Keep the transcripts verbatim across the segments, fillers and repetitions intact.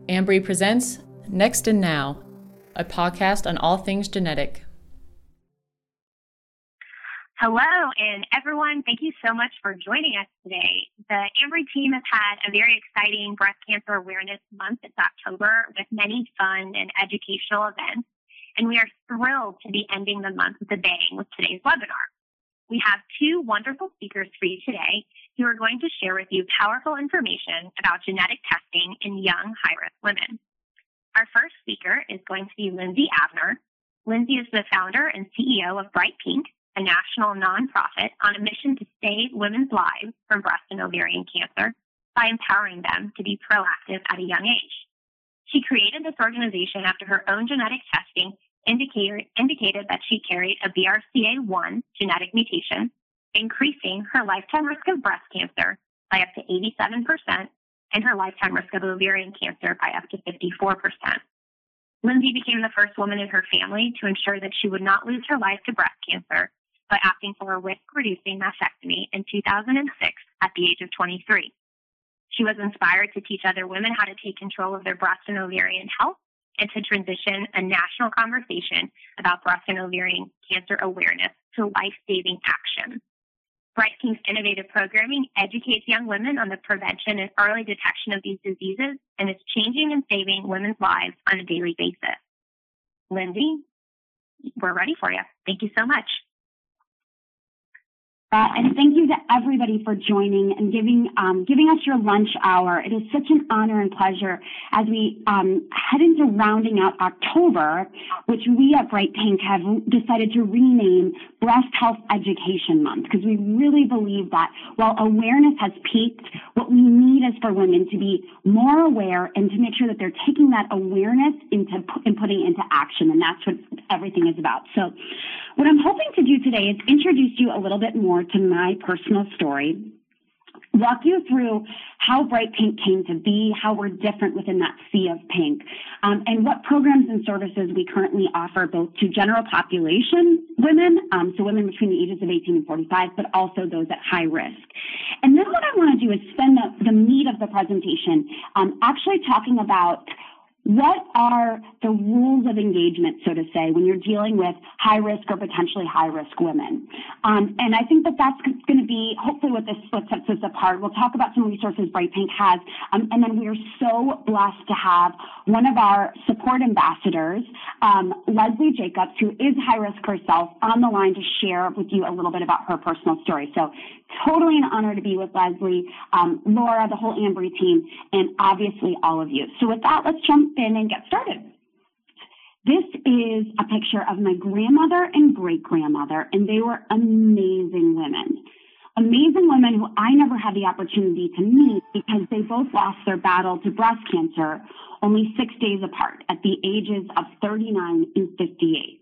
Ambry presents Next and Now, a podcast on all things genetic. Hello, and everyone, thank you so much for joining us today. The Ambry team has had a very exciting Breast Cancer Awareness Month this October with many fun and educational events, and we are thrilled to be ending the month with a bang with today's webinar. We have two wonderful speakers for you today who are going to share with you powerful information about genetic testing in young, high-risk women. Our first speaker is going to be Lindsay Avner. Lindsay is the founder and C E O of Bright Pink, a national nonprofit on a mission to save women's lives from breast and ovarian cancer by empowering them to be proactive at a young age. She created this organization after her own genetic testing indicated, indicated that she carried a B R C A one genetic mutation, increasing her lifetime risk of breast cancer by up to eighty-seven percent and her lifetime risk of ovarian cancer by up to fifty-four percent. Lindsay became the first woman in her family to ensure that she would not lose her life to breast cancer by opting for a risk-reducing mastectomy in two thousand six at the age of twenty-three. She was inspired to teach other women how to take control of their breast and ovarian health and to transition a national conversation about breast and ovarian cancer awareness to life-saving action. Bright Pink's innovative programming educates young women on the prevention and early detection of these diseases and is changing and saving women's lives on a daily basis. Lindsay, we're ready for you. Thank you so much. Uh, and thank you to everybody for joining and giving um, giving us your lunch hour. It is such an honor and pleasure as we um, head into rounding out October, which we at Bright Pink have decided to rename Breast Health Education Month, because we really believe that while awareness has peaked, what we need is for women to be more aware and to make sure that they're taking that awareness into and putting it into action, and that's what everything is about. So what I'm hoping to do today is introduce you a little bit more to my personal story, walk you through how Bright Pink came to be, how we're different within that sea of pink, um, and what programs and services we currently offer both to general population women, um, so women between the ages of eighteen and forty-five, but also those at high risk. And then what I want to do is spend the, the meat of the presentation um, actually talking about what are the rules of engagement, so to say, when you're dealing with high-risk or potentially high-risk women? Um, and I think that that's going to be hopefully what this what sets us apart. We'll talk about some resources Bright Pink has, um, and then we are so blessed to have one of our support ambassadors, um, Leslie Jacobs, who is high-risk herself, on the line to share with you a little bit about her personal story. So totally an honor to be with Leslie, um, Laura, the whole Ambry team, and obviously all of you. So with that, let's jump in and get started. This is a picture of my grandmother and great-grandmother, and they were amazing women. Amazing women who I never had the opportunity to meet because they both lost their battle to breast cancer only six days apart at the ages of thirty-nine and fifty-eight.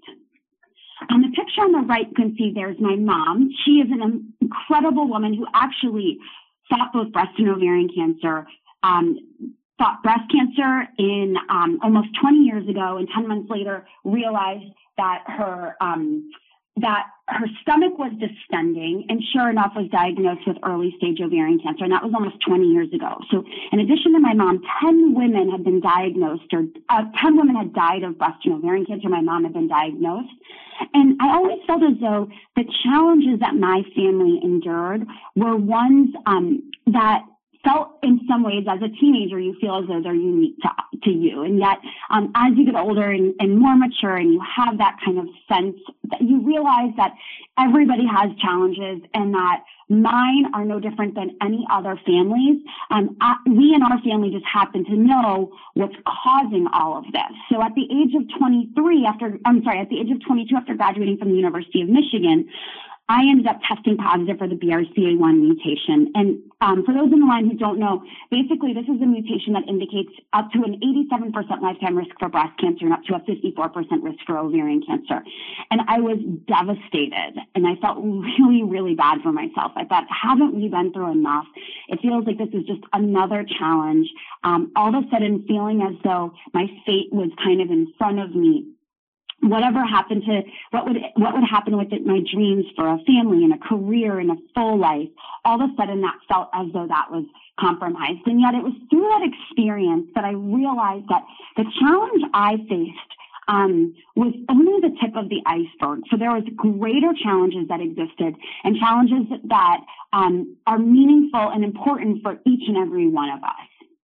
On the picture on the right, you can see there's my mom. She is an incredible woman who actually fought both breast and ovarian cancer, um, fought breast cancer in um, almost twenty years ago, and ten months later realized that her um, that her stomach was distending, and sure enough was diagnosed with early stage ovarian cancer, and that was almost twenty years ago. So in addition to my mom, ten women had been diagnosed, or uh, ten women had died of breast and ovarian cancer. My mom had been diagnosed. And I always felt as though the challenges that my family endured were ones um, that felt in some ways, as a teenager, you feel as though they're unique to, to you. And yet, um, as you get older and, and more mature and you have that kind of sense, that you realize that everybody has challenges and that mine are no different than any other families. Um, I, we in our family just happen to know what's causing all of this. So at the age of twenty-three, after, I'm sorry, at the age of twenty-two, after graduating from the University of Michigan, I ended up testing positive for the B R C A one mutation. And um, for those in the line who don't know, basically this is a mutation that indicates up to an eighty-seven percent lifetime risk for breast cancer and up to a fifty-four percent risk for ovarian cancer. And I was devastated, and I felt really, really bad for myself. I thought, haven't we been through enough? It feels like this is just another challenge. Um, all of a sudden feeling as though my fate was kind of in front of me. whatever happened to, what would, what would happen with it, my dreams for a family and a career and a full life, all of a sudden that felt as though that was compromised. And yet it was through that experience that I realized that the challenge I faced um, was only the tip of the iceberg. So there was greater challenges that existed, and challenges that um, are meaningful and important for each and every one of us.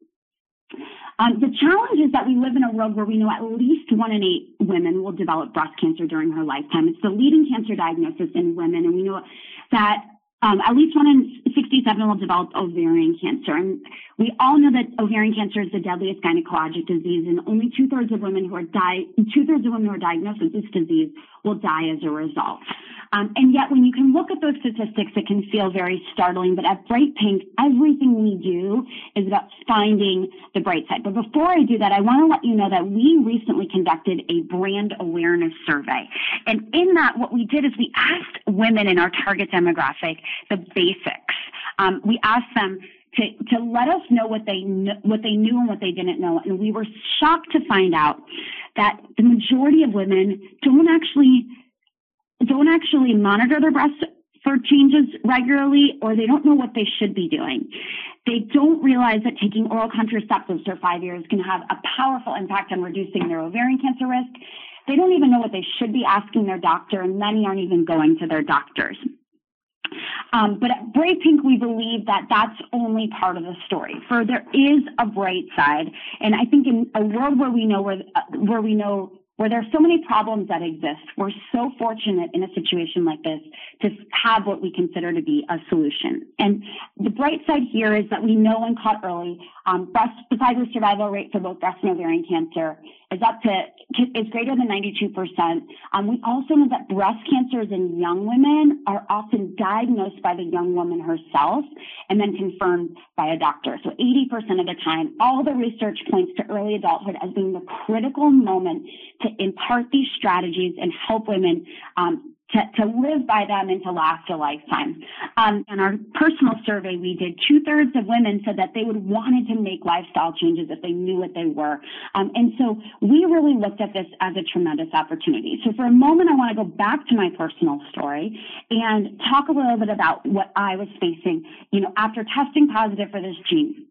Um, the challenge is that we live in a world where we know at least one in eight women will develop breast cancer during her lifetime. It's the leading cancer diagnosis in women, and we know that um, at least one in sixty-seven will develop ovarian cancer. And we all know that ovarian cancer is the deadliest gynecologic disease, and only two-thirds of women who are di- two-thirds of women who are diagnosed with this disease will die as a result. Um, and yet, when you can look at those statistics, it can feel very startling. But at Bright Pink, everything we do is about finding the bright side. But before I do that, I want to let you know that we recently conducted a brand awareness survey. And in that, what we did is we asked women in our target demographic the basics. Um, we asked them to, to let us know what they kn- what they knew and what they didn't know. And we were shocked to find out that the majority of women don't actually don't actually monitor their breasts for changes regularly, or they don't know what they should be doing. They don't realize that taking oral contraceptives for five years can have a powerful impact on reducing their ovarian cancer risk. They don't even know what they should be asking their doctor, and many aren't even going to their doctors. Um, but at Bright Pink, we believe that that's only part of the story. For there is a bright side, and I think in a world where we know where uh, where we know where there are so many problems that exist, we're so fortunate in a situation like this to have what we consider to be a solution. And the bright side here is that we know when caught early, um, breast, the five-year survival rate for both breast and ovarian cancer is up to, is greater than ninety-two percent. Um, we also know that breast cancers in young women are often diagnosed by the young woman herself and then confirmed by a doctor. So eighty percent of the time, all the research points to early adulthood as being the critical moment to impart these strategies and help women um, to, to live by them and to last a lifetime. Um, in our personal survey we did, two-thirds of women said that they would wanted to make lifestyle changes if they knew what they were. Um, and so we really looked at this as a tremendous opportunity. So for a moment, I want to go back to my personal story and talk a little bit about what I was facing, you know, after testing positive for this gene.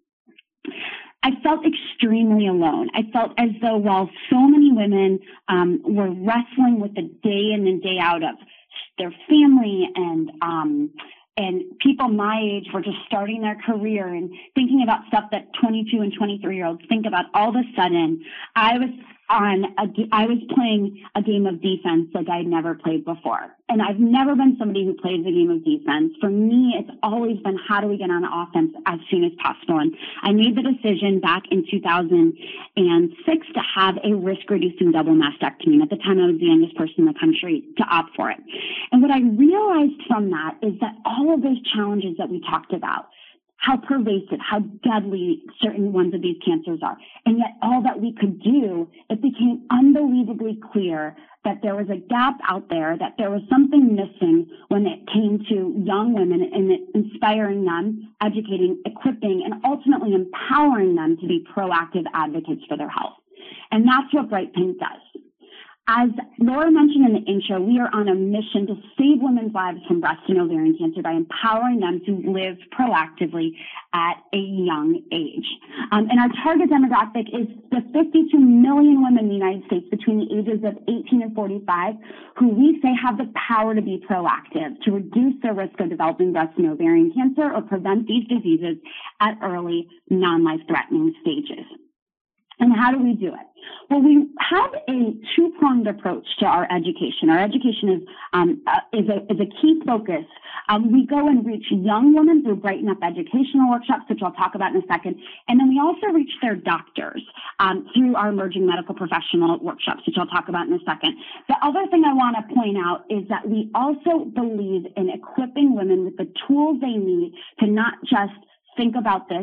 I felt extremely alone. I felt as though while so many women um, were wrestling with the day in and day out of their family and um, and people my age were just starting their career and thinking about stuff that twenty-two and twenty-three year olds think about, all of a sudden I was on a, I was playing a game of defense like I'd never played before. And I've never been somebody who plays a game of defense. For me, it's always been, how do we get on offense as soon as possible? And I made the decision back in two thousand six to have a risk-reducing double mastectomy. At the time, I was the youngest person in the country to opt for it. And what I realized from that is that all of those challenges that we talked about, how pervasive, how deadly certain ones of these cancers are. And yet all that we could do, it became unbelievably clear that there was a gap out there, that there was something missing when it came to young women and inspiring them, educating, equipping, and ultimately empowering them to be proactive advocates for their health. And that's what Bright Pink does. As Laura mentioned in the intro, we are on a mission to save women's lives from breast and ovarian cancer by empowering them to live proactively at a young age. Um, and our target demographic is the fifty-two million women in the United States between the ages of eighteen and forty-five who we say have the power to be proactive, to reduce their risk of developing breast and ovarian cancer or prevent these diseases at early, non-life-threatening stages. And how do we do it? Well, we have a two-pronged approach to our education. Our education is um, uh, is, a, is a key focus. Um, we go and reach young women through Brighten Up educational workshops, which I'll talk about in a second. And then we also reach their doctors um, through our emerging medical professional workshops, which I'll talk about in a second. The other thing I want to point out is that we also believe in equipping women with the tools they need to not just think about this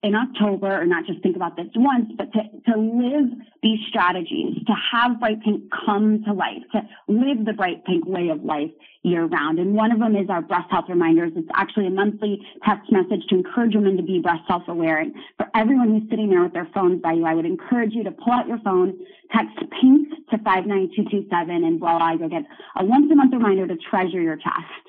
in October, or not just think about this once, but to, to live these strategies, to have Bright Pink come to life, to live the Bright Pink way of life year round. And one of them is our breast health reminders. It's actually a monthly text message to encourage women to be breast self-aware. And for everyone who's sitting there with their phones by you, I would encourage you to pull out your phone, text PINK to five nine two two seven, and voila, you'll get a once a month reminder to treasure your test.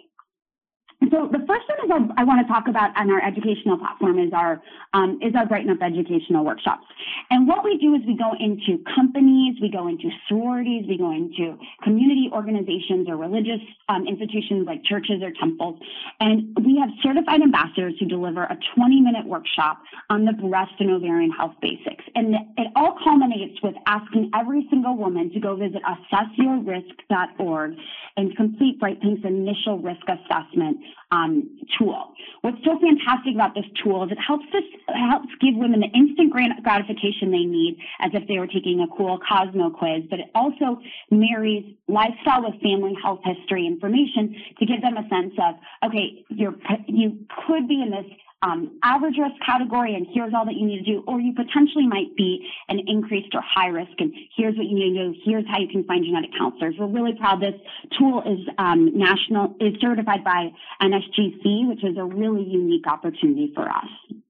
So the first one is our, I want to talk about on our educational platform is our um, is our Brighten Up educational workshops. And what we do is we go into companies, we go into sororities, we go into community organizations or religious um, institutions like churches or temples, and we have certified ambassadors who deliver a twenty minute workshop on the breast and ovarian health basics. And it all culminates with asking every single woman to go visit assess your risk dot org and complete Bright Pink's initial risk assessment Um, tool. What's so fantastic about this tool is it helps us it helps give women the instant gratification they need as if they were taking a cool Cosmo quiz, but it also marries lifestyle with family health history information to give them a sense of, okay, you're you could be in this Um, average risk category, and here's all that you need to do, or you potentially might be an increased or high risk, and here's what you need to do. Here's how you can find genetic counselors. We're really proud this tool is um, national, is certified by N S G C, which is a really unique opportunity for us.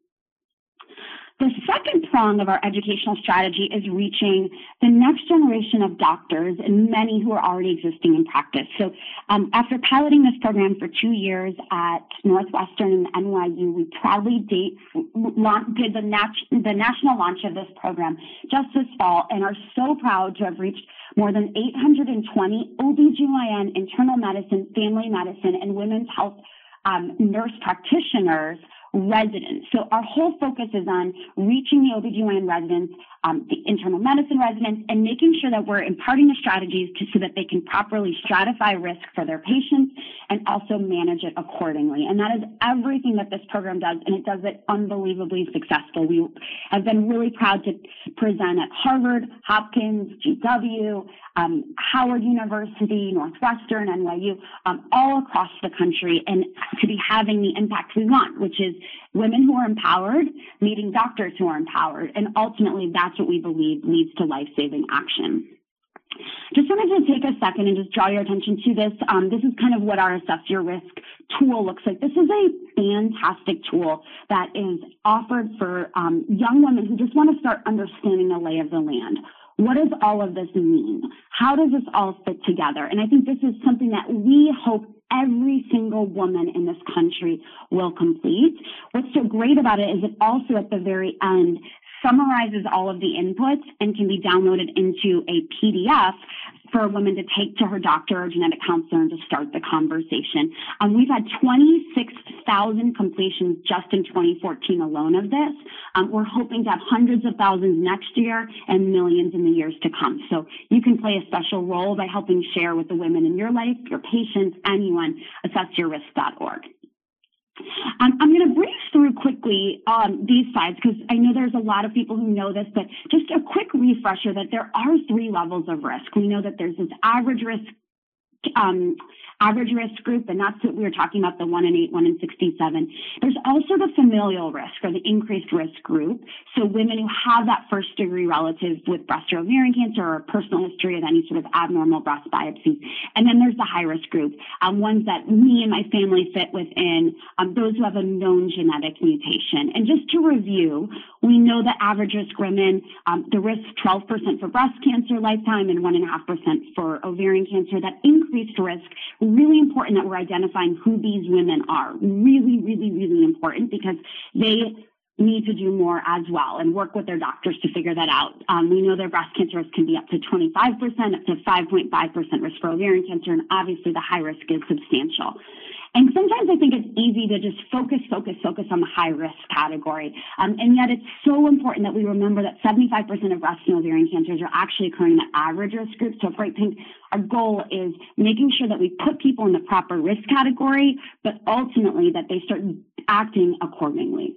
The second prong of our educational strategy is reaching the next generation of doctors and many who are already existing in practice. So um, after piloting this program for two years at Northwestern and N Y U, we proudly date, did the, nat- the national launch of this program just this fall and are so proud to have reached more than eight hundred twenty O B G Y N, internal medicine, family medicine, and women's health um, nurse practitioners residents. So our whole focus is on reaching the O B G Y N residents, um, the internal medicine residents, and making sure that we're imparting the strategies to, so that they can properly stratify risk for their patients and also manage it accordingly. And that is everything that this program does, and it does it unbelievably successful. We have been really proud to present at Harvard, Hopkins, G W, um, Howard University, Northwestern, N Y U, um, all across the country, and to be having the impact we want, which is women who are empowered, meeting doctors who are empowered, and ultimately that's what we believe leads to life-saving action. Just wanted to take a second and just draw your attention to this. Um, this is kind of what our Assess Your Risk tool looks like. This is a fantastic tool that is offered for um, young women who just want to start understanding the lay of the land. What does all of this mean? How does this all fit together? And I think this is something that we hope every single woman in this country will complete. What's so great about it is it also at the very end summarizes all of the inputs and can be downloaded into a P D F for a woman to take to her doctor or genetic counselor and to start the conversation. Um, we've had twenty-six thousand completions just in twenty fourteen alone of this. Um, we're hoping to have hundreds of thousands next year and millions in the years to come. So you can play a special role by helping share with the women in your life, your patients, anyone, assess your risk dot org. Um, I'm going to breeze through quickly um, these slides because I know there's a lot of people who know this, but just a quick refresher that there are three levels of risk. We know that there's this average risk um, average risk group, and that's what we were talking about, the one in eight, one in sixty-seven. There's also the familial risk or the increased risk group. So women who have that first degree relative with breast or ovarian cancer or a personal history of any sort of abnormal breast biopsy. And then there's the high risk group, um, ones that me and my family fit within, um, those who have a known genetic mutation. And just to review, we know that average risk women, um, the risk twelve percent for breast cancer lifetime and one point five percent for ovarian cancer. That increased risk, really important that we're identifying who these women are. Really, really, really important because they need to do more as well and work with their doctors to figure that out. Um, we know their breast cancer risk can be up to twenty-five percent, up to five point five percent risk for ovarian cancer, and obviously the high risk is substantial. And sometimes I think it's easy to just focus, focus, focus on the high risk category. Um, and yet it's so important that we remember that seventy-five percent of breast and ovarian cancers are actually occurring in the average risk group. So Bright Pink, our goal is making sure that we put people in the proper risk category, but ultimately that they start acting accordingly.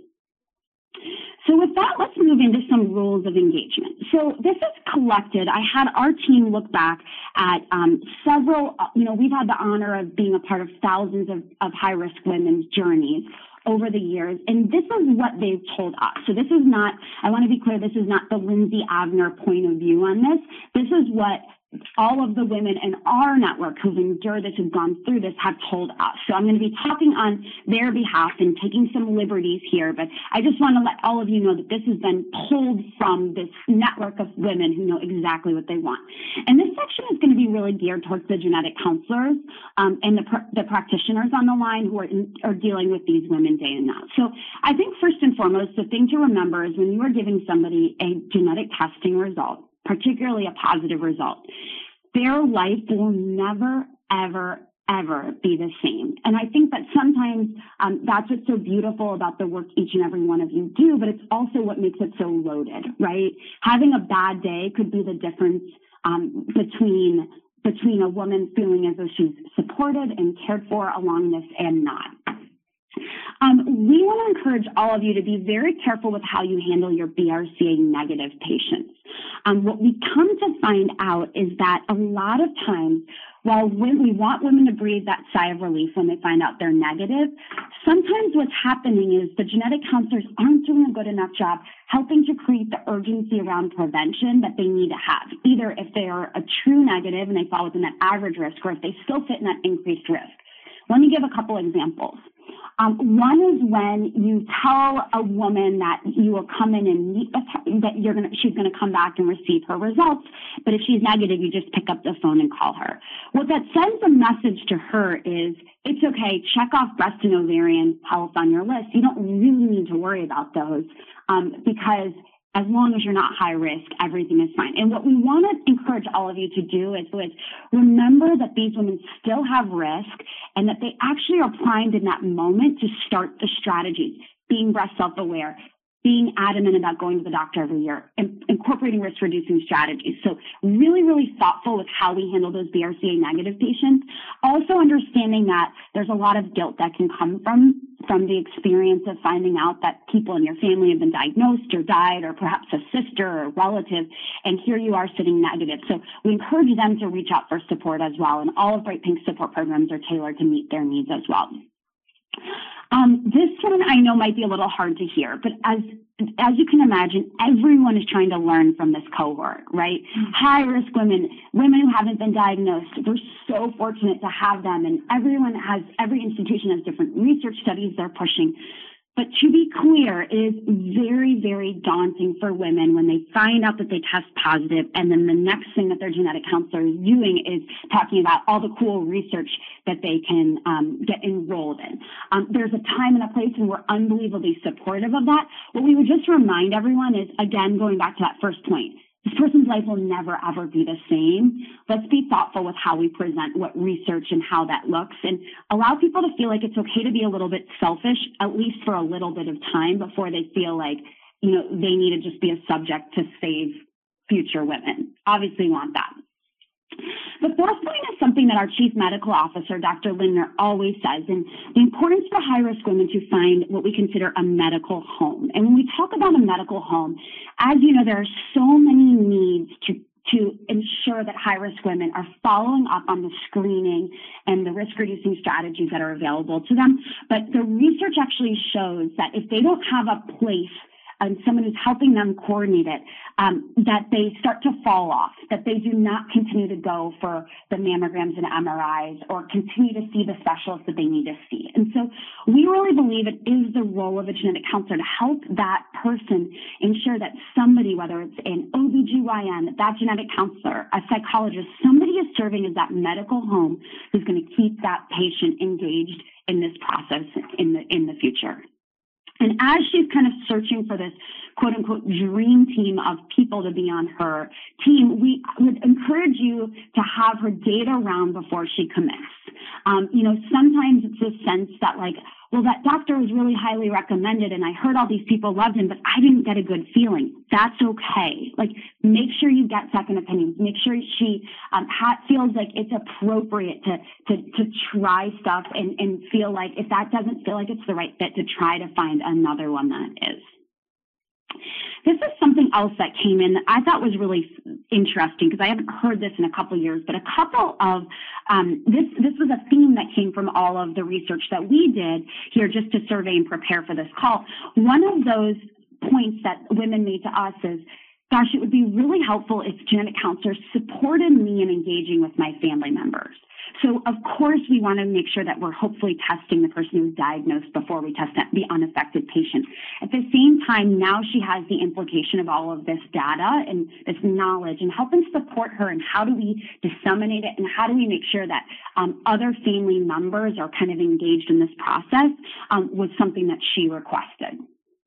So with that, let's move into some rules of engagement. So this is collected. I had our team look back at um, several, you know, we've had the honor of being a part of thousands of, of high-risk women's journeys over the years, and this is what they've told us. So this is not, I want to be clear, this is not the Lindsay Abner point of view on this. This is what all of the women in our network who've endured this, who've gone through this, have told us. So I'm going to be talking on their behalf and taking some liberties here, but I just want to let all of you know that this has been pulled from this network of women who know exactly what they want. And this section is going to be really geared towards the genetic counselors um, and the, pr- the practitioners on the line who are, in, are dealing with these women day and night. So I think first and foremost, the thing to remember is when you are giving somebody a genetic testing result, particularly a positive result, their life will never, ever, ever be the same. And I think that sometimes um, that's what's so beautiful about the work each and every one of you do, but it's also what makes it so loaded, right? Having a bad day could be the difference um, between between a woman feeling as though she's supported and cared for along this and not. Um, we want to encourage all of you to be very careful with how you handle your B R C A negative patients. Um, what we come to find out is that a lot of times, while we want women to breathe that sigh of relief when they find out they're negative, sometimes what's happening is the genetic counselors aren't doing a good enough job helping to create the urgency around prevention that they need to have, either if they are a true negative and they fall within that average risk, or if they still fit in that increased risk. Let me give a couple examples. Um, one is when you tell a woman that you will come in and meet with her, that you're gonna, she's going to come back and receive her results, but if she's negative, you just pick up the phone and call her. What that sends a message to her is, it's okay, check off breast and ovarian health on your list. You don't really need to worry about those um, because as long as you're not high risk, everything is fine. And what we want to encourage all of you to do is, is remember that these women still have risk and that they actually are primed in that moment to start the strategies, being breast self-aware, being adamant about going to the doctor every year, and incorporating risk-reducing strategies. So really, really thoughtful with how we handle those B R C A negative patients. Also understanding that there's a lot of guilt that can come from, from the experience of finding out that people in your family have been diagnosed or died, or perhaps a sister or a relative, and here you are sitting negative. So we encourage them to reach out for support as well, and all of Bright Pink's support programs are tailored to meet their needs as well. Um, this one I know might be a little hard to hear, but as as you can imagine, everyone is trying to learn from this cohort, right? Mm-hmm. High-risk women, women who haven't been diagnosed, we're so fortunate to have them, and everyone has, every institution has different research studies they're pushing. But to be clear, it is very, very daunting for women when they find out that they test positive, and then the next thing that their genetic counselor is doing is talking about all the cool research that they can um, get enrolled in. Um, there's a time and a place, and we're unbelievably supportive of that. What we would just remind everyone is, again, going back to that first point, this person's life will never, ever be the same. Let's be thoughtful with how we present what research and how that looks, and allow people to feel like it's okay to be a little bit selfish, at least for a little bit of time, before they feel like, you know, they need to just be a subject to save future women. Obviously, we want that. The fourth point is something that our Chief Medical Officer, Doctor Lindner, always says, and the importance for high-risk women to find what we consider a medical home. And when we talk about a medical home, as you know, there are so many needs to to ensure that high-risk women are following up on the screening and the risk-reducing strategies that are available to them. But the research actually shows that if they don't have a place and someone who's helping them coordinate it, um, that they start to fall off, that they do not continue to go for the mammograms and M R Is or continue to see the specialists that they need to see. And so we really believe it is the role of a genetic counselor to help that person ensure that somebody, whether it's an O B G Y N, that genetic counselor, a psychologist, somebody is serving as that medical home who's going to keep that patient engaged in this process in the, in the future. And as she's kind of searching for this quote unquote dream team of people to be on her team, we would encourage you to have her date around before she commits. Um, you know, sometimes it's a sense that like, well, that doctor was really highly recommended and I heard all these people loved him, but I didn't get a good feeling. That's okay. Like, make sure you get second opinions. Make sure she um, ha- feels like it's appropriate to, to, to try stuff and, and feel like if that doesn't feel like it's the right fit, to try to find another one that is. This is something something else that came in that I thought was really interesting, because I haven't heard this in a couple of years, but a couple of, um, this, this was a theme that came from all of the research that we did here just to survey and prepare for this call. One of those points that women made to us is, gosh, it would be really helpful if genetic counselors supported me in engaging with my family members. So, of course, we want to make sure that we're hopefully testing the person who's diagnosed before we test the unaffected patient. At the same time, now she has the implication of all of this data and this knowledge, and helping support her, and how do we disseminate it, and how do we make sure that um, other family members are kind of engaged in this process, um, was something that she requested.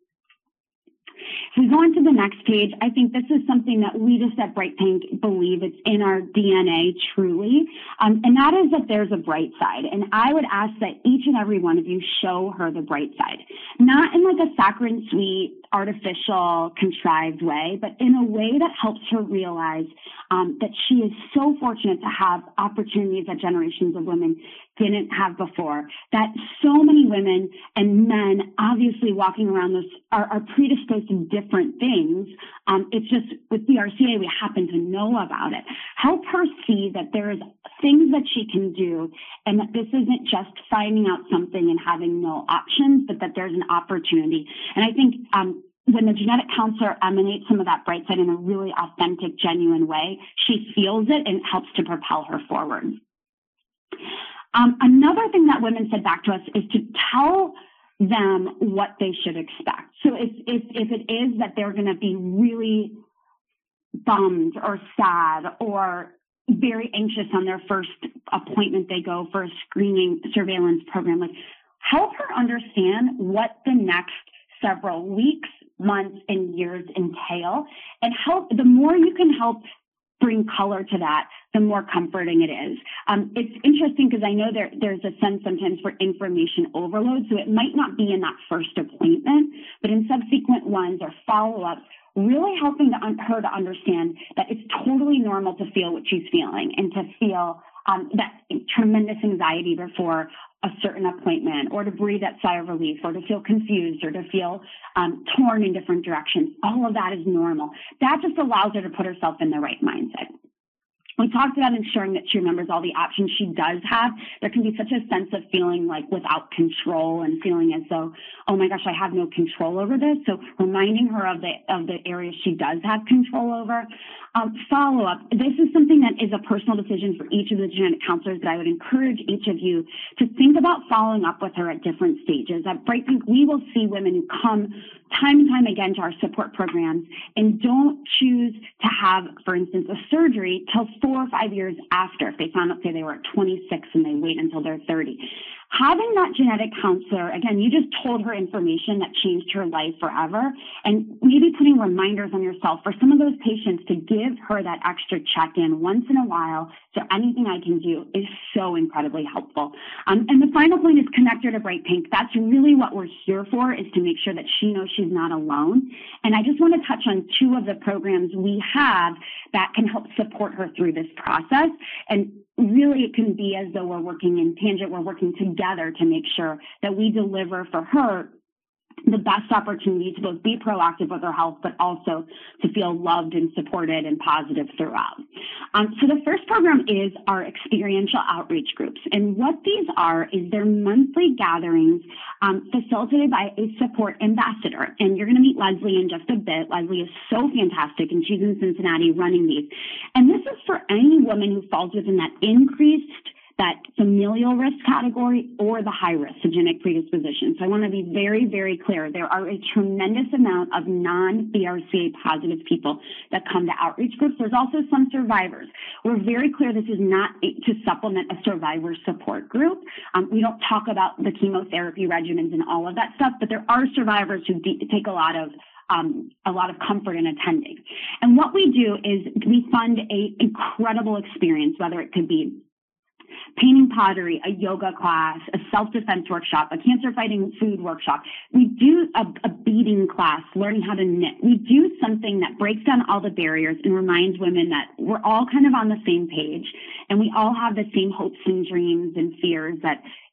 If we go on to the next page, I think this is something that we just at Bright Pink believe it's in our D N A truly, um, and that is that there's a bright side. And I would ask that each and every one of you show her the bright side, not in like a saccharine sweet, artificial, contrived way, but in a way that helps her realize um, that she is so fortunate to have opportunities that generations of women didn't have before, that so many women and men obviously walking around this are, are predisposed to different things. Um, it's just with B R C A, we happen to know about it. Help her see that there is things that she can do, and that this isn't just finding out something and having no options, but that there's an opportunity. And I think um, when the genetic counselor emanates some of that bright side in a really authentic, genuine way, she feels it and it helps to propel her forward. Um, another thing that women said back to us is to tell them what they should expect. So if, if, if it is that they're going to be really bummed or sad or very anxious on their first appointment they go for a screening surveillance program, like, help her understand what the next several weeks, months, and years entail, and help, the more you can help bring color to that, the more comforting it is. Um, it's interesting because I know there, there's a sense sometimes for information overload, so it might not be in that first appointment, but in subsequent ones or follow-ups, really helping to un- her to understand that it's totally normal to feel what she's feeling, and to feel um, that tremendous anxiety before a certain appointment, or to breathe that sigh of relief, or to feel confused, or to feel um, torn in different directions. All of that is normal. That just allows her to put herself in the right mindset. We talked about ensuring that she remembers all the options she does have. There can be such a sense of feeling like without control, and feeling as though, oh my gosh, I have no control over this. So reminding her of the of the areas she does have control over. Um, follow-up. This is something that is a personal decision for each of the genetic counselors, but I would encourage each of you to think about following up with her at different stages. At Bright Pink, we will see women who come time and time again to our support programs and don't choose to have, for instance, a surgery till four or five years after. If they found out, say, they were at twenty-six and they wait until they're thirty. Having that genetic counselor, again, you just told her information that changed her life forever, and maybe putting reminders on yourself for some of those patients to give her that extra check-in once in a while. So anything I can do is so incredibly helpful. Um, and the final point is connect her to Bright Pink. That's really what we're here for, is to make sure that she knows she's not alone. And I just want to touch on two of the programs we have that can help support her through this process. And really, it can be as though we're working in tangent, we're working together to make sure that we deliver for her the best opportunity to both be proactive with her health, but also to feel loved and supported and positive throughout. Um, so the first program is our experiential outreach groups. And what these are is they're monthly gatherings um, facilitated by a support ambassador. And you're going to meet Leslie in just a bit. Leslie is so fantastic, and she's in Cincinnati running these. And this is for any woman who falls within that increased that familial risk category or the high risk, the genetic predisposition. So I want to be very, very clear. There are a tremendous amount of non-B R C A positive people that come to outreach groups. There's also some survivors. We're very clear this is not to supplement a survivor support group. Um, we don't talk about the chemotherapy regimens and all of that stuff, but there are survivors who de- take a lot of Um, a lot of comfort in attending. And what we do is we fund a incredible experience, whether it could be painting pottery, a yoga class, a self-defense workshop, a cancer-fighting food workshop. We do a, a beading class, learning how to knit. We do something that breaks down all the barriers and reminds women that we're all kind of on the same page, and we all have the same hopes and dreams and fears that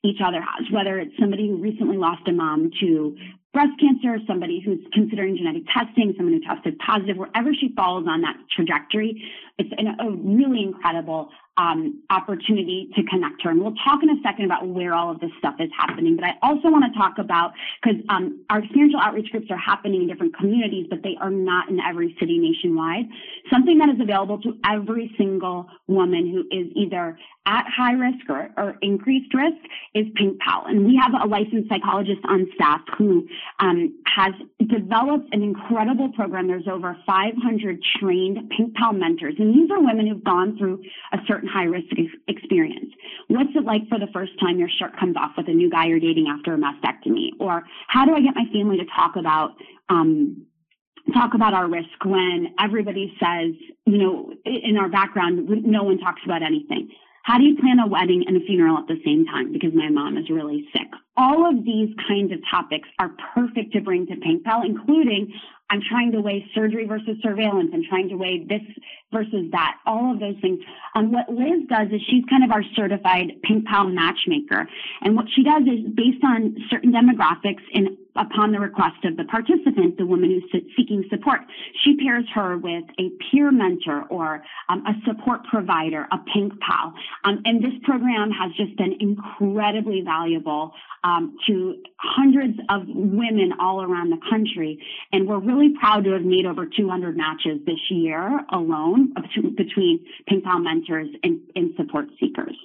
each other has, whether it's somebody who recently lost a mom to breast cancer, somebody who's considering genetic testing, someone who tested positive, wherever she falls on that trajectory, it's an, a really incredible um, opportunity to connect her. And we'll talk in a second about where all of this stuff is happening. But I also want to talk about, because um, our experiential outreach groups are happening in different communities, but they are not in every city nationwide. Something that is available to every single woman who is either at high risk or, or increased risk is Pink Pal. And we have a licensed psychologist on staff who um, has developed an incredible program. There's over five hundred trained Pink Pal mentors. And these are women who've gone through a certain high risk ex- experience. What's it like for the first time your shirt comes off with a new guy you're dating after a mastectomy? Or how do I get my family to talk about um, talk about our risk when everybody says, you know, in our background, no one talks about anything? How do you plan a wedding and a funeral at the same time because my mom is really sick? All of these kinds of topics are perfect to bring to Pink Pal, including I'm trying to weigh surgery versus surveillance. I'm trying to weigh this versus that, all of those things. Um, what Liz does is she's kind of our certified Pink Pal matchmaker. And what she does is based on certain demographics and upon the request of the participant, the woman who's seeking support, she pairs her with a peer mentor or um, a support provider, a Pink Pal. Um, and this program has just been incredibly valuable um, to hundreds of women all around the country. And we're really proud to have made over two hundred matches this year alone between Pink Pal mentors and, and support seekers.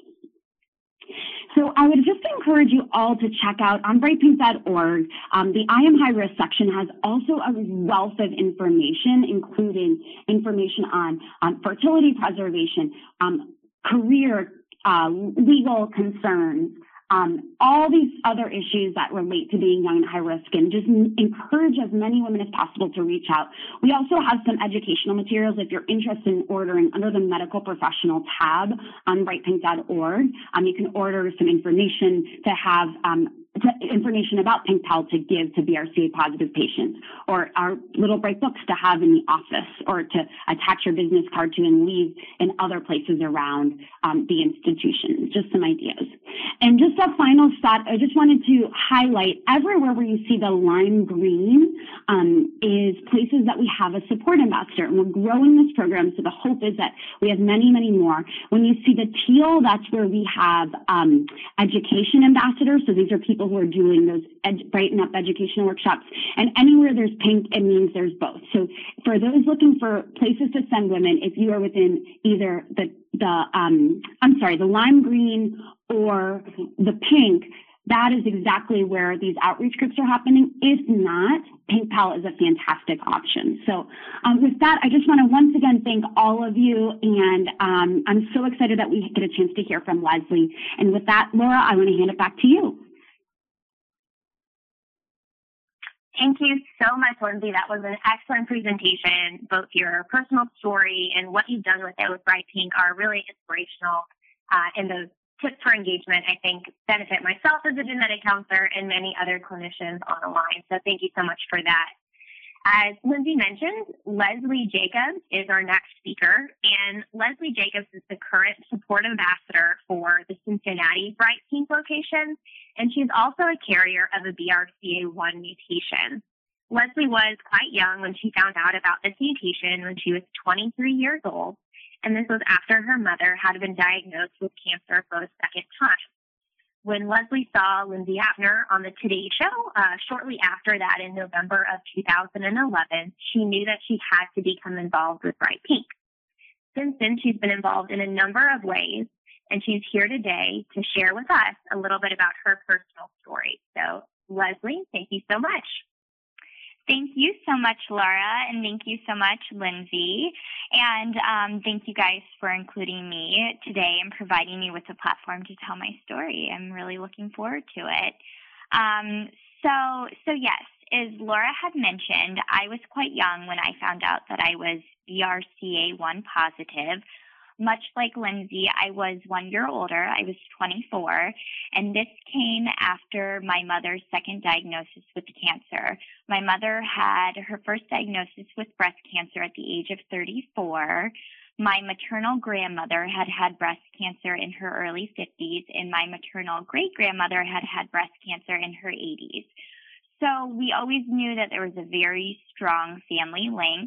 So I would just encourage you all to check out on bright pink dot org. Um, the I Am High Risk section has also a wealth of information, including information on um, fertility preservation, um, career, uh, legal concerns, Um, all these other issues that relate to being young and high risk, and just encourage as many women as possible to reach out. We also have some educational materials if you're interested in ordering under the medical professional tab on bright pink dot org. Um, you can order some information to have um, to information about Pink Pal to give to B R C A positive patients, or our little bright books to have in the office, or to attach your business card to and leave in other places around um, the institution. Just some ideas. And just a final thought, I just wanted to highlight everywhere where you see the lime green um, is places that we have a support ambassador, and we're growing this program. So the hope is that we have many, many more. When you see the teal, that's where we have um, education ambassadors. So these are people who are doing those ed- brighten up educational workshops. And anywhere there's pink, it means there's both. So for those looking for places to send women, if you are within either the the um, I'm sorry, the lime green or the pink, that is exactly where these outreach groups are happening. If not, Pink Pal is a fantastic option. So um, with that, I just want to once again thank all of you. And um, I'm so excited that we get a chance to hear from Leslie. And with that, Laura, I want to hand it back to you. Thank you so much, Lindsay. That was an excellent presentation. Both your personal story and what you've done with it with Bright Pink are really inspirational. Uh, and those tips for engagement, I think, benefit myself as a genetic counselor and many other clinicians on the line. So thank you so much for that. As Lindsay mentioned, Leslie Jacobs is our next speaker, and Leslie Jacobs is the current support ambassador for the Cincinnati Bright Pink location, and she's also a carrier of a B R C A one mutation. Leslie was quite young when she found out about this mutation when she was twenty-three years old, and this was after her mother had been diagnosed with cancer for the second time. When Leslie saw Lindsay Abner on the Today Show, uh, shortly after that in November of two thousand eleven, she knew that she had to become involved with Bright Pink. Since then, she's been involved in a number of ways, and she's here today to share with us a little bit about her personal story. So, Leslie, thank you so much. Thank you so much, Laura, and thank you so much, Lindsay. And um, thank you guys for including me today and providing me with a platform to tell my story. I'm really looking forward to it. Um, so, so yes, as Laura had mentioned, I was quite young when I found out that I was B R C A one positive. Much like Lindsay, I was one year older. I was twenty-four, and this came after my mother's second diagnosis with cancer. My mother had her first diagnosis with breast cancer at the age of thirty-four. my maternal grandmother had had breast cancer in her early fifties, and my maternal great-grandmother had had breast cancer in her eighties. So we always knew that there was a very strong family link.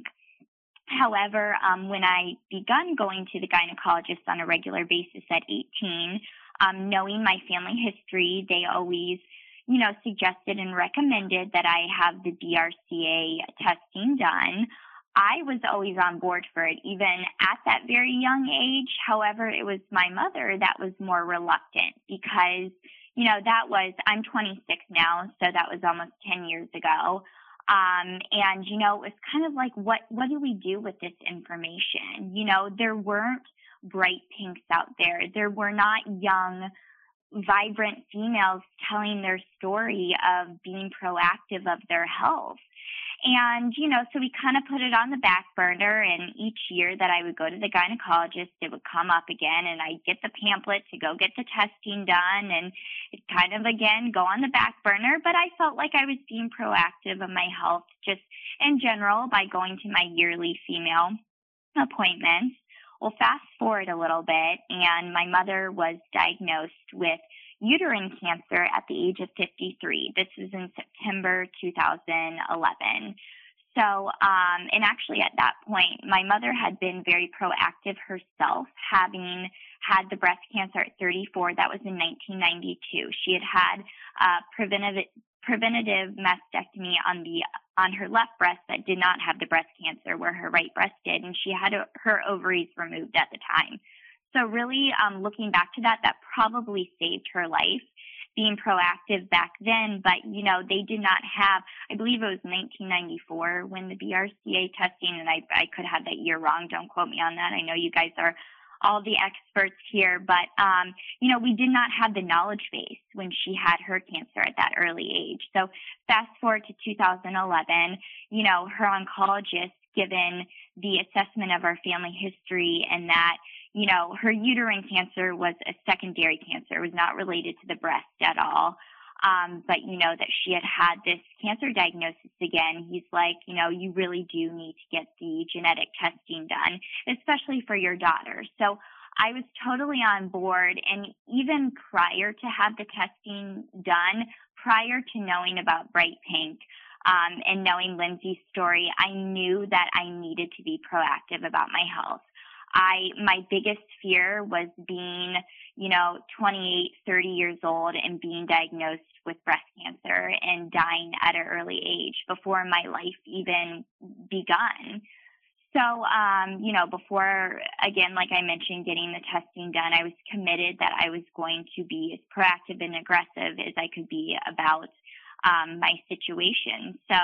However, um, when I begun going to the gynecologist on a regular basis at eighteen, um, knowing my family history, they always, you know, suggested and recommended that I have the B R C A testing done. I was always on board for it, even at that very young age. However, it was my mother that was more reluctant because, you know, that was, I'm twenty-six now, so that was almost ten years ago. Um, and, you know, it was kind of like, what, what do we do with this information? You know, there weren't bright pinks out there. There were not young, vibrant females telling their story of being proactive of their health. And, you know, so we kind of put it on the back burner, and each year that I would go to the gynecologist, it would come up again, and I'd get the pamphlet to go get the testing done, and it kind of, again, go on the back burner. But I felt like I was being proactive of my health just in general by going to my yearly female appointments. Well, fast forward a little bit, and my mother was diagnosed with uterine cancer at the age of fifty-three. This was in September two thousand eleven. So, um, and actually at that point, my mother had been very proactive herself, having had the breast cancer at thirty-four. That was in nineteen ninety-two. She had had uh, preventative preventative mastectomy on the on her left breast that did not have the breast cancer, where her right breast did, and she had her ovaries removed at the time. So really, um, looking back to that, that probably saved her life, being proactive back then. But, you know, they did not have, I believe it was nineteen ninety-four when the B R C A testing, and I, I could have that year wrong. Don't quote me on that. I know you guys are all the experts here. But, um, you know, we did not have the knowledge base when she had her cancer at that early age. So fast forward to two thousand eleven, you know, her oncologist, given the assessment of our family history and that, you know, her uterine cancer was a secondary cancer. It was not related to the breast at all. Um, but, you know, that she had had this cancer diagnosis again. He's like, you know, you really do need to get the genetic testing done, especially for your daughter. So I was totally on board. And even prior to have the testing done, prior to knowing about Bright Pink, um, and knowing Lindsay's story, I knew that I needed to be proactive about my health. I, my biggest fear was being, you know, twenty-eight, thirty years old and being diagnosed with breast cancer and dying at an early age before my life even begun. So, um, you know, before, again, like I mentioned, getting the testing done, I was committed that I was going to be as proactive and aggressive as I could be about um, my situation. So,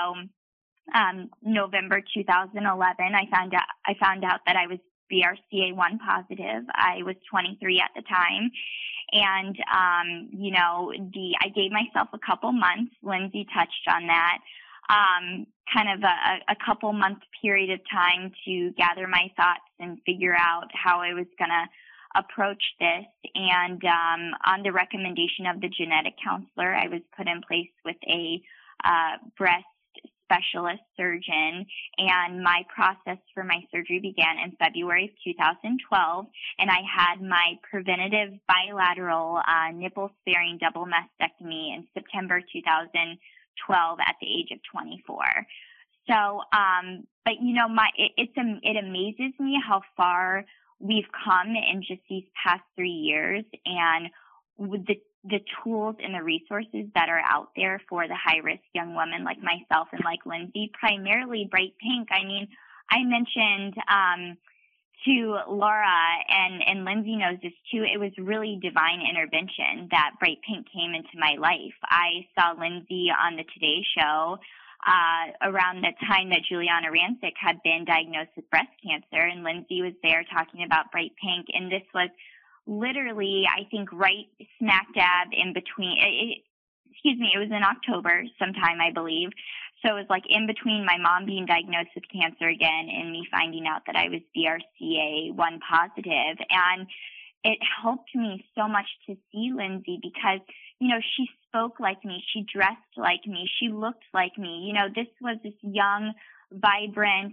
um, November two thousand eleven, I found out, I found out that I was B R C A one positive. I was twenty-three at the time. And, um, you know, the, I gave myself a couple months. Lindsay touched on that. Um, kind of a, a couple month period of time to gather my thoughts and figure out how I was going to approach this. And, um, on the recommendation of the genetic counselor, I was put in place with a, uh, breast specialist surgeon, and my process for my surgery began in February of two thousand twelve, and I had my preventative bilateral uh, nipple-sparing double mastectomy in September two thousand twelve at the age of twenty-four. So, um, but you know, my it, it's it amazes me how far we've come in just these past three years, and with the the tools and the resources that are out there for the high-risk young women like myself and like Lindsay, primarily Bright Pink. I mean, I mentioned um, to Laura, and, and Lindsay knows this too, it was really divine intervention that Bright Pink came into my life. I saw Lindsay on the Today Show uh, around the time that Giuliana Rancic had been diagnosed with breast cancer, and Lindsay was there talking about Bright Pink, and this was literally, I think, right smack dab in between, it, it, excuse me, it was in October sometime, I believe. So it was like in between my mom being diagnosed with cancer again and me finding out that I was B R C A one positive. And it helped me so much to see Lindsay because, you know, she spoke like me. She dressed like me. She looked like me. You know, this was this young, vibrant,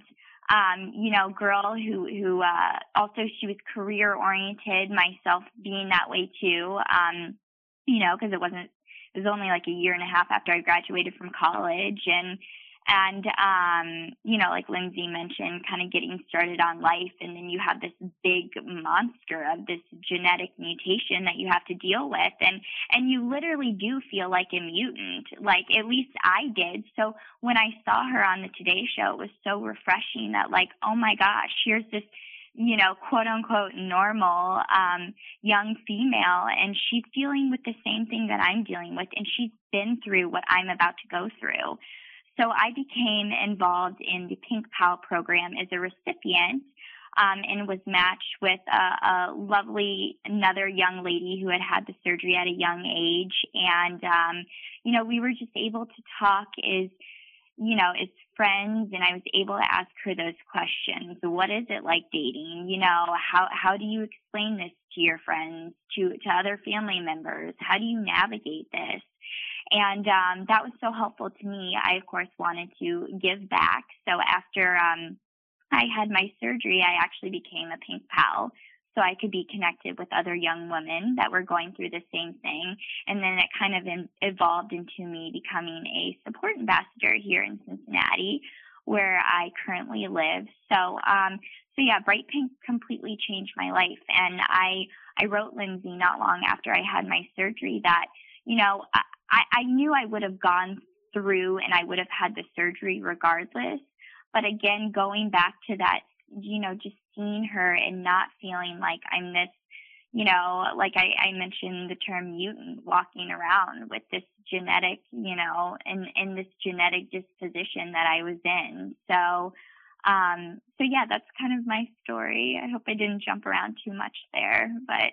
um, you know, girl who, who, uh, also she was career oriented, myself being that way too. Um, you know, cause it wasn't, it was only like a year and a half after I graduated from college. And, and, um, you know, like Lindsay mentioned, kind of getting started on life. And then you have this big monster of this genetic mutation that you have to deal with. And, and you literally do feel like a mutant, like at least I did. So when I saw her on the Today Show, it was so refreshing that like, oh my gosh, here's this, you know, quote unquote normal, um, young female, and she's dealing with the same thing that I'm dealing with. And she's been through what I'm about to go through. So I became involved in the Pink Pal program as a recipient, um, and was matched with a, a lovely, another young lady who had had the surgery at a young age. And, um, you know, we were just able to talk as, you know, as friends, and I was able to ask her those questions. What is it like dating? You know, how, how do you explain this to your friends, to, to other family members? How do you navigate this? And um, that was so helpful to me. I, of course, wanted to give back. So after um, I had my surgery, I actually became a Pink Pal so I could be connected with other young women that were going through the same thing. And then it kind of in, evolved into me becoming a support ambassador here in Cincinnati, where I currently live. So, um, so yeah, Bright Pink completely changed my life. And I, I wrote Lindsay not long after I had my surgery that, you know, I, I knew I would have gone through and I would have had the surgery regardless. But again, going back to that, you know, just seeing her and not feeling like I'm this, you know, like I, I mentioned the term mutant, walking around with this genetic, you know, and, and this genetic disposition that I was in. So, um, so yeah, that's kind of my story. I hope I didn't jump around too much there, but.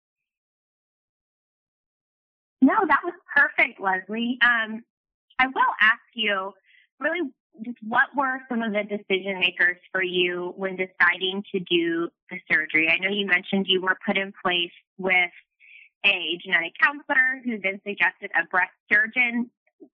No, that was perfect, Leslie. Um, I will ask you, really, just what were some of the decision makers for you when deciding to do the surgery? I know you mentioned you were put in place with a genetic counselor who then suggested a breast surgeon.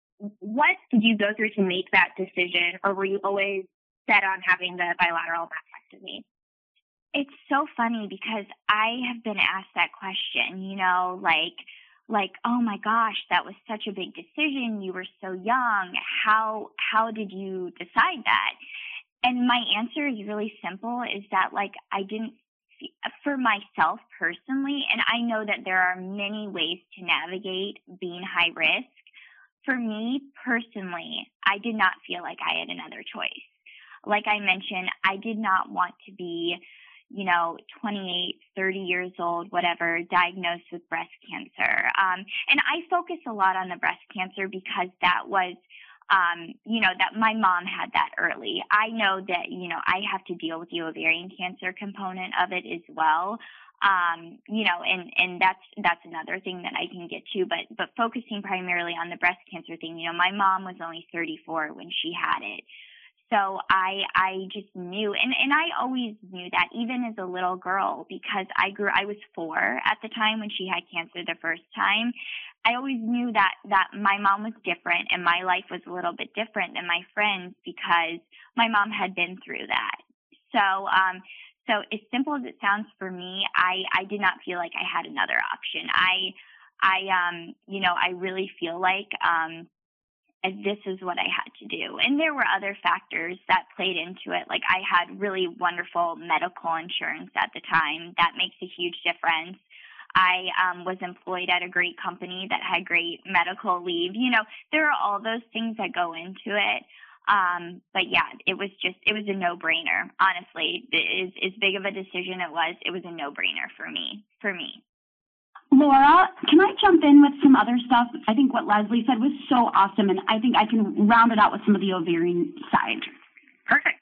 What did you go through to make that decision, or were you always set on having the bilateral mastectomy? It's so funny because I have been asked that question, you know, like, like, oh my gosh, that was such a big decision. You were so young. How, how did you decide that? And my answer is really simple, is that like, I didn't, for myself personally, and I know that there are many ways to navigate being high risk. For me personally, I did not feel like I had another choice. Like I mentioned, I did not want to be, you know, twenty-eight, thirty years old, whatever, diagnosed with breast cancer. Um, and I focus a lot on the breast cancer because that was, um, you know, that my mom had that early. I know that, you know, I have to deal with the ovarian cancer component of it as well. Um, you know, and, and that's, that's another thing that I can get to, but, but focusing primarily on the breast cancer thing, you know, my mom was only thirty-four when she had it. So I, I just knew, and, and I always knew that even as a little girl, because I grew, I was four at the time when she had cancer the first time. I always knew that, that my mom was different and my life was a little bit different than my friends because my mom had been through that. So, um, so as simple as it sounds for me, I, I did not feel like I had another option. I, I, um, you know, I really feel like, um, and this is what I had to do. And there were other factors that played into it. Like I had really wonderful medical insurance at the time. That makes a huge difference. I um, was employed at a great company that had great medical leave. You know, there are all those things that go into it. Um, but yeah, it was just, it was a no-brainer. Honestly, as, as big of a decision it was, it was a no-brainer for me, for me. Laura, can I jump in with some other stuff? I think what Leslie said was so awesome, and I think I can round it out with some of the ovarian side. Perfect.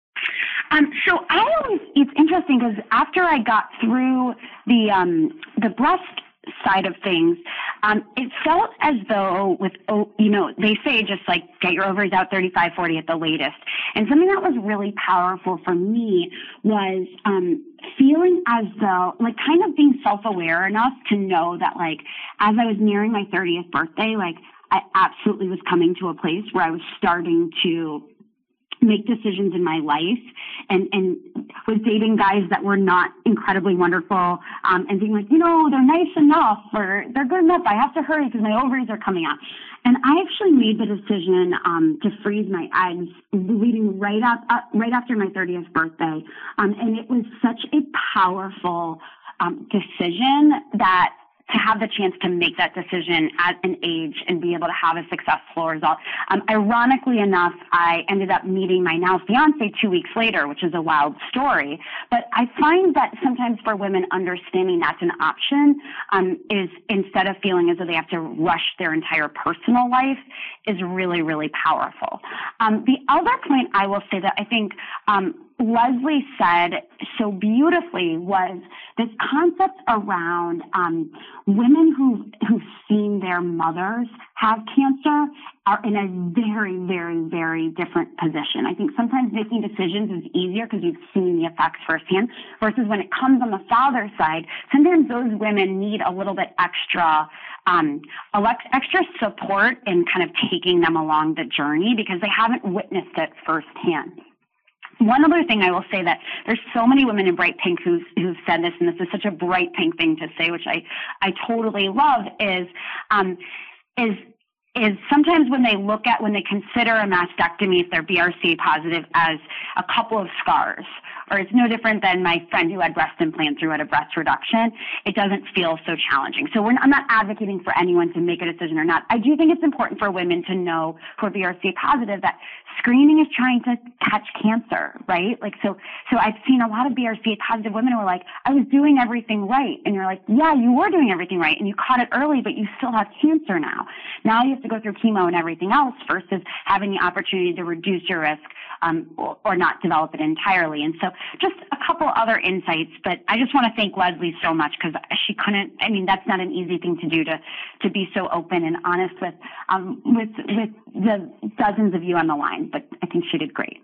Um, so I always, it's interesting because after I got through the um, the breast side of things, um, it felt as though with, oh, you know, they say just like get your ovaries out thirty-five, forty at the latest. And something that was really powerful for me was um, feeling as though, like kind of being self-aware enough to know that like as I was nearing my thirtieth birthday, like I absolutely was coming to a place where I was starting to make decisions in my life, and, and was dating guys that were not incredibly wonderful, um, and being like, you know, they're nice enough, or they're good enough, I have to hurry because my ovaries are coming out. And I actually made the decision um, to freeze my eggs leading right up, up right after my thirtieth birthday. Um, and it was such a powerful um, decision that to have the chance to make that decision at an age and be able to have a successful result. Um, ironically enough, I ended up meeting my now fiance two weeks later, which is a wild story. But I find that sometimes for women, understanding that's an option um, is, instead of feeling as though they have to rush their entire personal life, is really, really powerful. Um, the other point I will say that I think um, Leslie said so beautifully was this concept around um, women who, who've seen their mothers have cancer are in a very, very, very different position. I think sometimes making decisions is easier because you've seen the effects firsthand, versus when it comes on the father's side, sometimes those women need a little bit extra um, extra support in kind of taking them along the journey because they haven't witnessed it firsthand. One other thing I will say, that there's so many women in Bright Pink who've, who've said this, and this is such a Bright Pink thing to say, which I, I totally love, is, um, is, is sometimes when they look at, when they consider a mastectomy, if they're B R C A positive, as a couple of scars, or it's no different than my friend who had breast implants who had a breast reduction. It doesn't feel so challenging. So we're, I'm not advocating for anyone to make a decision or not. I do think it's important for women to know who are B R C A positive that screening is trying to catch cancer, right? Like, so, so I've seen a lot of B R C A positive women who are like, I was doing everything right. And you're like, yeah, you were doing everything right. And you caught it early, but you still have cancer now. Now you have to go through chemo and everything else versus having the opportunity to reduce your risk, um, or, or not develop it entirely. And so just a couple other insights, but I just want to thank Leslie so much because she couldn't, I mean, that's not an easy thing to do, to, to be so open and honest with, um, with, with the dozens of you on the line, but I think she did great.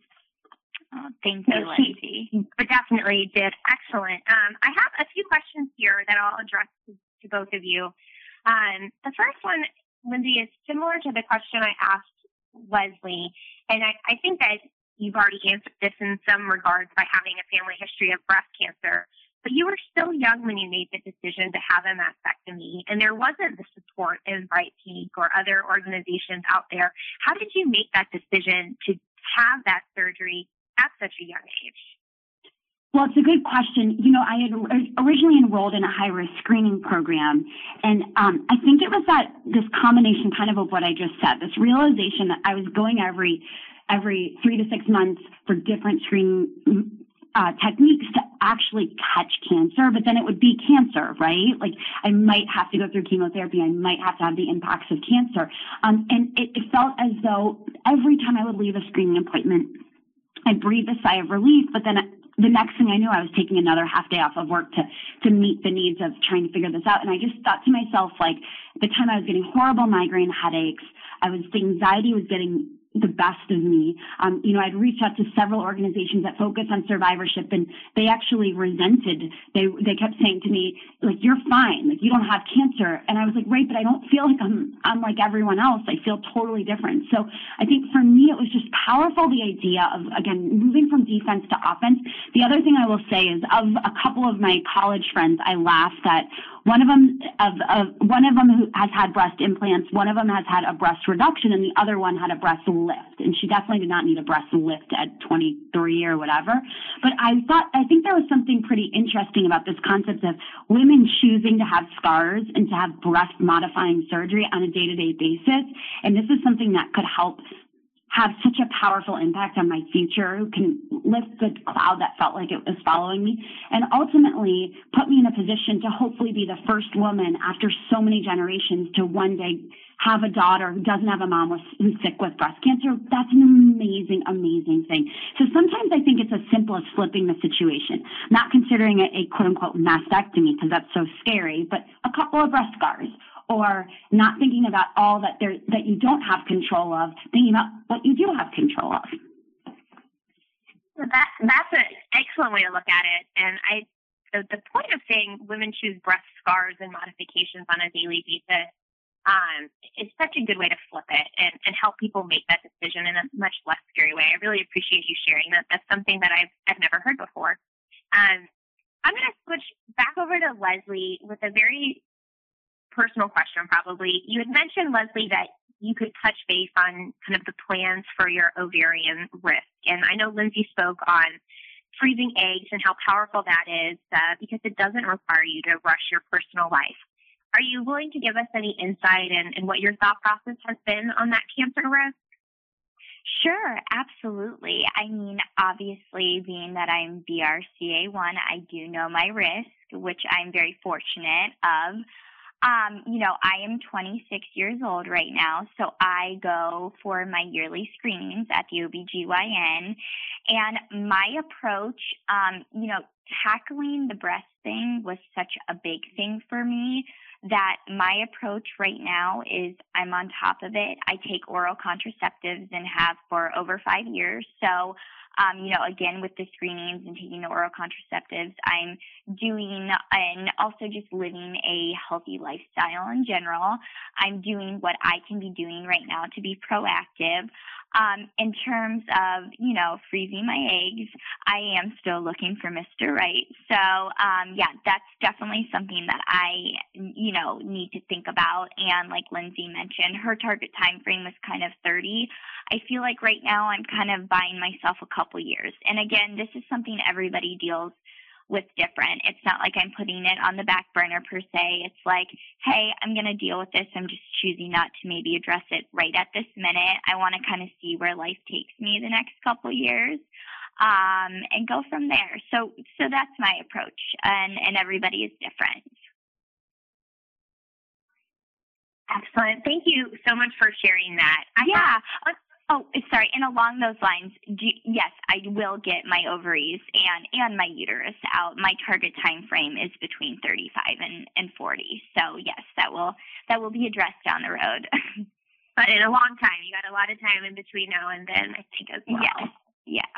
Oh, thank you, so Lindsay. She definitely did excellent. Um, I have a few questions here that I'll address to, to both of you. Um, the first one, Lindsay, is similar to the question I asked Leslie, and I, I think that you've already answered this in some regards by having a family history of breast cancer, but you were still young when you made the decision to have a mastectomy, and there wasn't the support in Bright Pink or other organizations out there. How did you make that decision to have that surgery at such a young age? Well, it's a good question. You know, I had originally enrolled in a high-risk screening program, and um, I think it was that this combination kind of of what I just said, this realization that I was going every every three to six months for different screening uh, techniques to actually catch cancer, but then it would be cancer, right? Like I might have to go through chemotherapy. I might have to have the impacts of cancer. Um, and it, it felt as though every time I would leave a screening appointment, I breathed a sigh of relief, but then the next thing I knew, I was taking another half day off of work to, to meet the needs of trying to figure this out. And I just thought to myself, like, at the time I was getting horrible migraine headaches. I was, the anxiety was getting the best of me. Um, you know, I'd reached out to several organizations that focus on survivorship, and they actually resented. They they kept saying to me, like, you're fine, like you don't have cancer. And I was like, right, but I don't feel like I'm I'm like everyone else. I feel totally different. So I think for me, it was just powerful, the idea of, again, moving from defense to offense. The other thing I will say is, of a couple of my college friends, I laughed at one of them of, of one of them who has had breast implants, one of them has had a breast reduction, and the other one had a breast lift. And she definitely did not need a breast lift at twenty-three or whatever. But I thought, I think there was something pretty interesting about this concept of women choosing to have scars and to have breast modifying surgery on a day-to-day basis. And this is something that could help have such a powerful impact on my future, who can lift the cloud that felt like it was following me, and ultimately put me in a position to hopefully be the first woman after so many generations to one day have a daughter who doesn't have a mom who's sick with breast cancer. That's an amazing, amazing thing. So sometimes I think it's as simple as flipping the situation, not considering it a quote unquote mastectomy because that's so scary, but a couple of breast scars, or not thinking about all that there that you don't have control of, thinking about what you do have control of. Well, that that's an excellent way to look at it. And I, the, the point of saying women choose breast scars and modifications on a daily basis um, is such a good way to flip it and, and help people make that decision in a much less scary way. I really appreciate you sharing that. That's something that I've, I've never heard before. Um, I'm going to switch back over to Leslie with a very personal question, probably. You had mentioned, Leslie, that you could touch base on kind of the plans for your ovarian risk. And I know Lindsay spoke on freezing eggs and how powerful that is uh, because it doesn't require you to rush your personal life. Are you willing to give us any insight in, in what your thought process has been on that cancer risk? Sure, absolutely. I mean, obviously, being that I'm B R C A one, I do know my risk, which I'm very fortunate of. Um, you know, I am twenty-six years old right now, so I go for my yearly screenings at the O B G Y N, and my approach, um, you know, tackling the breast thing was such a big thing for me that my approach right now is I'm on top of it. I take oral contraceptives and have for over five years. So, um, you know, again, with the screenings and taking the oral contraceptives, I'm doing and also just living a healthy lifestyle in general. I'm doing what I can be doing right now to be proactive. Um, in terms of, you know, freezing my eggs, I am still looking for Mister Right. So, um, yeah, that's definitely something that I, you know, need to think about. And like Lindsay mentioned, her target time frame was kind of thirty. I feel like right now I'm kind of buying myself a couple years. And again, this is something everybody deals with different. It's not like I'm putting it on the back burner per se. It's like, hey, I'm going to deal with this. I'm just choosing not to maybe address it right at this minute. I want to kind of see where life takes me the next couple years, um, and go from there. So, so that's my approach, and, and everybody is different. Excellent. Thank you so much for sharing that. I yeah. Have- Oh, sorry. And along those lines, do, yes, I will get my ovaries and, and my uterus out. My target time frame is between thirty-five and, and forty. So yes, that will that will be addressed down the road. But in a long time, you got a lot of time in between now and then, I think, as well. Yes. Yeah.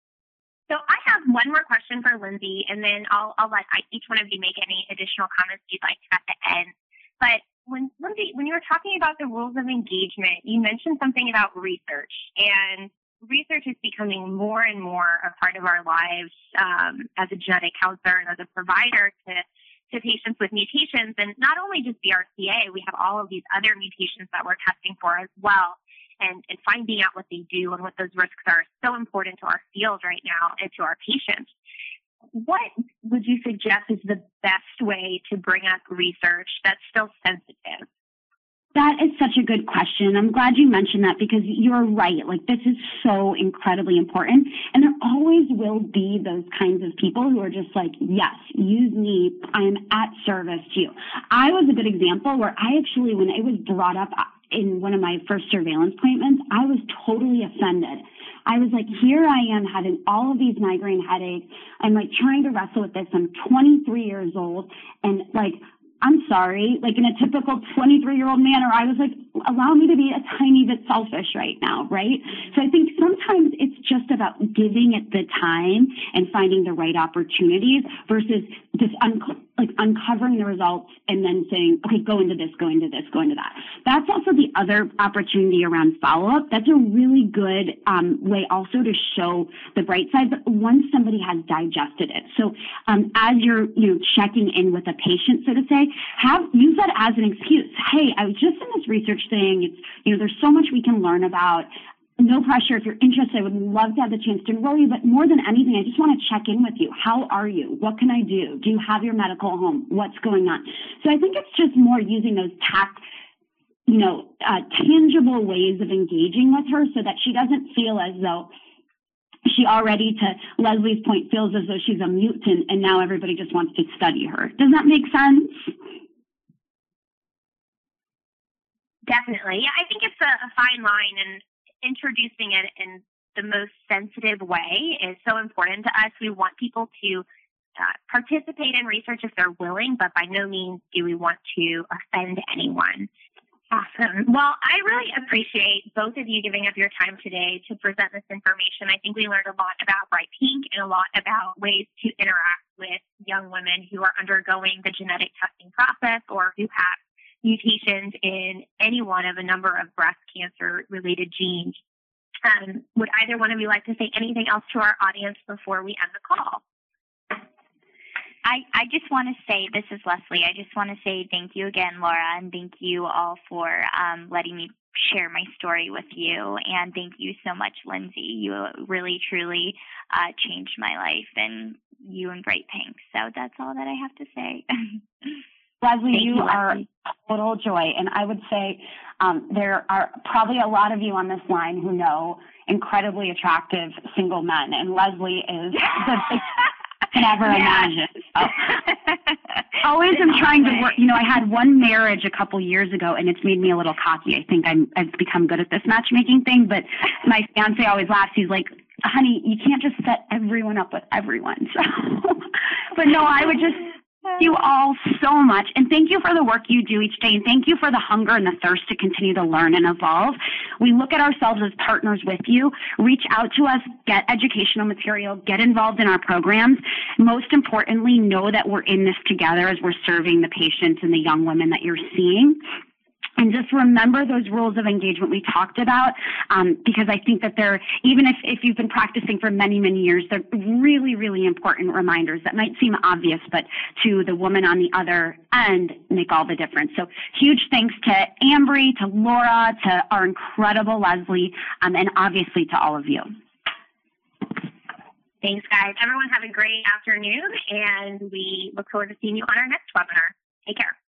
So I have one more question for Lindsay, and then I'll I'll let I, each one of you make any additional comments you'd like at the end. But When Lindsay, when you were talking about the rules of engagement, you mentioned something about research, and research is becoming more and more a part of our lives um, as a genetic counselor and as a provider to, to patients with mutations, and not only just B R C A, we have all of these other mutations that we're testing for as well, and, and finding out what they do and what those risks are is so important to our field right now and to our patients. What would you suggest is the best way to bring up research that's still sensitive? That is such a good question. I'm glad you mentioned that because you're right. Like, this is so incredibly important. And there always will be those kinds of people who are just like, yes, use me. I am at service to you. I was a good example where I actually, when it was brought up in one of my first surveillance appointments, I was totally offended. I was like, here I am having all of these migraine headaches. I'm like trying to wrestle with this. I'm twenty-three years old. And like, I'm sorry, like in a typical twenty-three year old manner, I was like, allow me to be a tiny bit selfish right now, right? So I think sometimes it's just about giving it the time and finding the right opportunities versus just un- like uncovering the results and then saying, okay, go into this, go into this, go into that. That's also the other opportunity around follow-up. That's a really good um, way also to show the bright side, but once somebody has digested it. So um, as you're, you know, checking in with a patient, so to say, have use that as an excuse. Hey, I was just in this research thing. It's, you know, there's so much we can learn about. No pressure. If you're interested, I would love to have the chance to enroll you. But more than anything, I just want to check in with you. How are you? What can I do? Do you have your medical home? What's going on? So I think it's just more using those tact, you know, uh, tangible ways of engaging with her so that she doesn't feel as though she already, to Leslie's point, feels as though she's a mutant and now everybody just wants to study her. Does that make sense? Definitely. Yeah, I think it's a, a fine line, and introducing it in the most sensitive way is so important to us. We want people to uh, participate in research if they're willing, but by no means do we want to offend anyone. Awesome. Well, I really appreciate both of you giving up your time today to present this information. I think we learned a lot about Bright Pink and a lot about ways to interact with young women who are undergoing the genetic testing process or who have mutations in any one of a number of breast cancer-related genes. Um, would either one of you like to say anything else to our audience before we end the call? I, I just want to say, this is Leslie, I just want to say thank you again, Laura, and thank you all for um, letting me share my story with you. And thank you so much, Lindsay. You really, truly uh, changed my life, and you and Bright Pink. So that's all that I have to say. Leslie, Thank you, you, are Leslie. total joy. And I would say um, there are probably a lot of you on this line who know incredibly attractive single men. And Leslie is the biggest I can ever Yeah. imagine. So, always am trying to work. You know, I had one marriage a couple years ago, and it's made me a little cocky. I think I'm, I've become good at this matchmaking thing. But my fiance always laughs. He's like, honey, you can't just set everyone up with everyone. So, but no, I would just thank you all so much. And thank you for the work you do each day. And thank you for the hunger and the thirst to continue to learn and evolve. We look at ourselves as partners with you. Reach out to us, get educational material, get involved in our programs. Most importantly, know that we're in this together as we're serving the patients and the young women that you're seeing. And just remember those rules of engagement we talked about, um, because I think that they're, even if, if you've been practicing for many, many years, they're really, really important reminders that might seem obvious, but to the woman on the other end make all the difference. So huge thanks to Ambry, to Laura, to our incredible Leslie, um, and obviously to all of you. Thanks, guys. Everyone have a great afternoon, and we look forward to seeing you on our next webinar. Take care.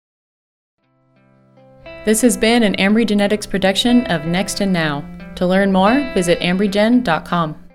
This has been an Ambry Genetics production of Next and Now. To learn more, visit ambrygen dot com.